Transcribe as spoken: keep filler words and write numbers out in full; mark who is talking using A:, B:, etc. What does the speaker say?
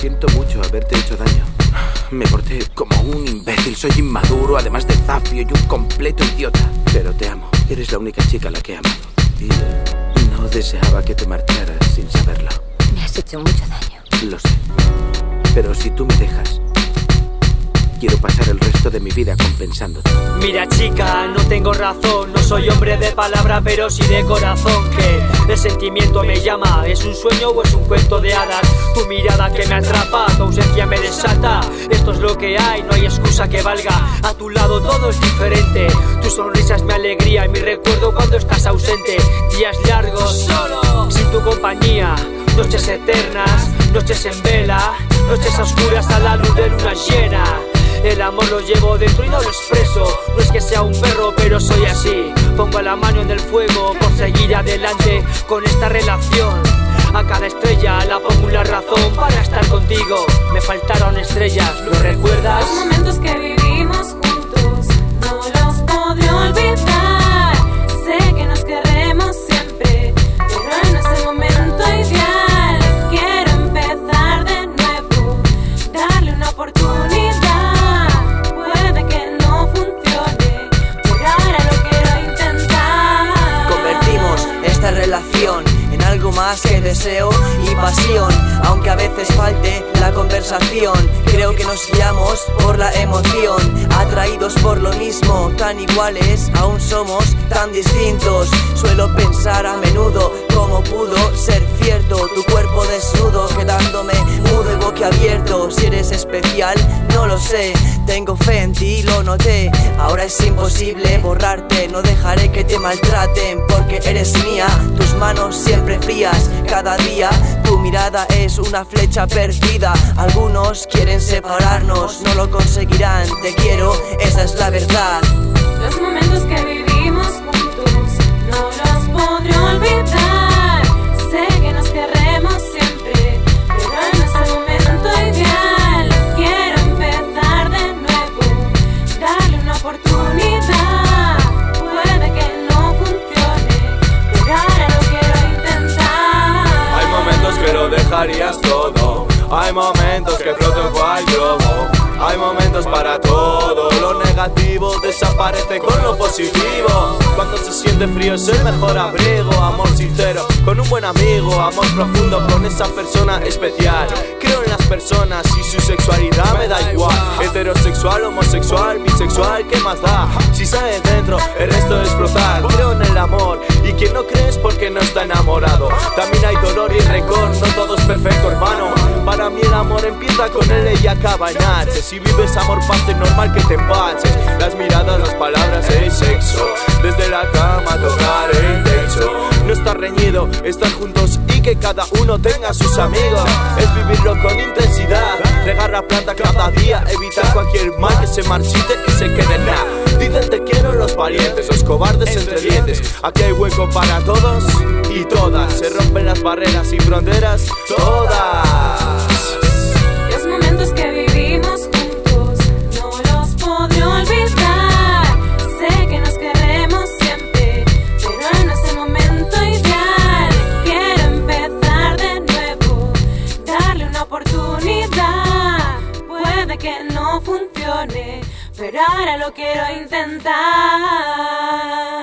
A: Siento mucho haberte hecho daño. Me porté como un imbécil, soy inmaduro, además de zafio y un completo idiota. Pero te amo, eres la única chica a la que he amado. Y no deseaba que te marcharas sin saberlo.
B: Me has hecho mucho daño.
A: Lo sé. Pero si tú me dejas, quiero pasar el resto de mi vida compensándote.
C: Mira chica, no tengo razón, no soy hombre de palabra pero sí de corazón. Que el sentimiento me llama, ¿es un sueño o es un cuento de hadas? Tu mirada que me atrapa, tu ausencia me desata. Esto es lo que hay, no hay excusa que valga. A tu lado todo es diferente, tu sonrisa es mi alegría y mi recuerdo cuando estás ausente. Días largos, solo, sin tu compañía. Noches eternas, noches en vela, noches oscuras a la luz de luna llena. El amor lo llevo dentro y no lo expreso. No es que sea un perro, pero soy así. Pongo la mano en el fuego por seguir adelante con esta relación. A cada estrella la pongo una razón para estar contigo. Me faltaron estrellas, ¿lo recuerdas?
D: Los momentos que vivimos juntos no los podré olvidar. Sé que nos queremos siempre, pero en ese momento ideal quiero empezar de nuevo, darle una oportunidad.
E: En algo más que deseo y pasión, aunque a veces falte la conversación. Creo que nos guiamos por la emoción, atraídos por lo mismo, tan iguales, aún somos tan distintos. Suelo pensar a menudo cómo pudo ser cierto tu cuerpo desnudo, quedándome mudo y boquiabierto. Si eres especial, no lo sé, tengo fe en ti, lo noté. Ahora es imposible borrarte, no dejaré que te maltraten, porque eres mía. Tus manos siempre frías, cada día tu mirada es una flecha perdida. Algunos quieren separarnos, no lo conseguirán. Te quiero, esa es la verdad.
D: Los momentos que vivimos juntos no los podré olvidar. Sé que nos queremos siempre, pero en ese momento ideal quiero empezar de nuevo, darle una oportunidad. Puede que no funcione, pero ahora lo quiero intentar.
F: Hay momentos que lo dejarías todo, hay momentos que floto cual globo. Hay momentos para todo, lo negativo desaparece con lo positivo. Cuando se siente frío es el mejor abrigo. Amor sincero con un buen amigo, amor profundo con esa persona especial. Creo en las personas y su sexualidad me da igual. Heterosexual, homosexual, bisexual, ¿qué más da? Si sale dentro, el resto es explotar. Creo en el amor y quien no cree es porque no está enamorado. También hay dolor y rencor, no todo es perfecto, hermano. Para mí el amor empieza con él y acaba en H. Si vives amor, paz, es normal que te empaches. Las miradas, las palabras, el sexo. Desde la cama tocar el techo. No estar reñido, estar juntos y que cada uno tenga sus amigos. Es vivirlo con intensidad, regar la planta cada día, evitar cualquier mal que se marchite y se quede en nada. Dicen te quiero los parientes, los cobardes entre dientes. Aquí hay hueco para todos y todas. Se rompen las barreras y fronteras todas.
D: Los momentos que vivimos juntos no los podré olvidar. Sé que nos queremos siempre, pero en ese momento ideal quiero empezar de nuevo, darle una oportunidad. Puede que no funcione, pero ahora lo quiero intentar.